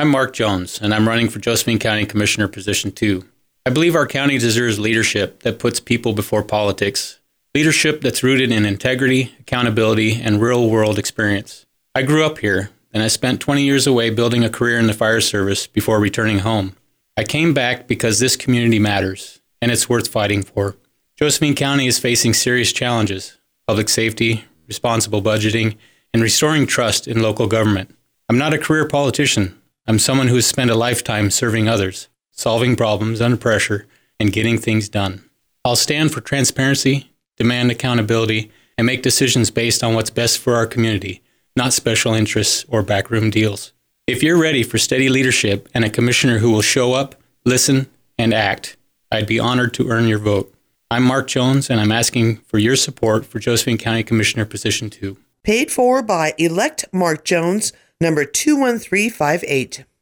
I'm Mark Jones, and I'm running for Josephine County Commissioner Position 2. I believe our county deserves leadership that puts people before politics. Leadership that's rooted in integrity, accountability, and real-world experience. I grew up here, and I spent 20 years away building a career in the fire service before returning home. I came back because this community matters, and it's worth fighting for. Josephine County is facing serious challenges: public safety, responsible budgeting, and restoring trust in local government. I'm not a career politician. I'm someone who has spent a lifetime serving others, solving problems under pressure, and getting things done. I'll stand for transparency, demand accountability, and make decisions based on what's best for our community, not special interests or backroom deals. If you're ready for steady leadership and a commissioner who will show up, listen, and act, I'd be honored to earn your vote. I'm Mark Jones, and I'm asking for your support for Josephine County Commissioner Position 2. Paid for by Elect Mark Jones, number 21358.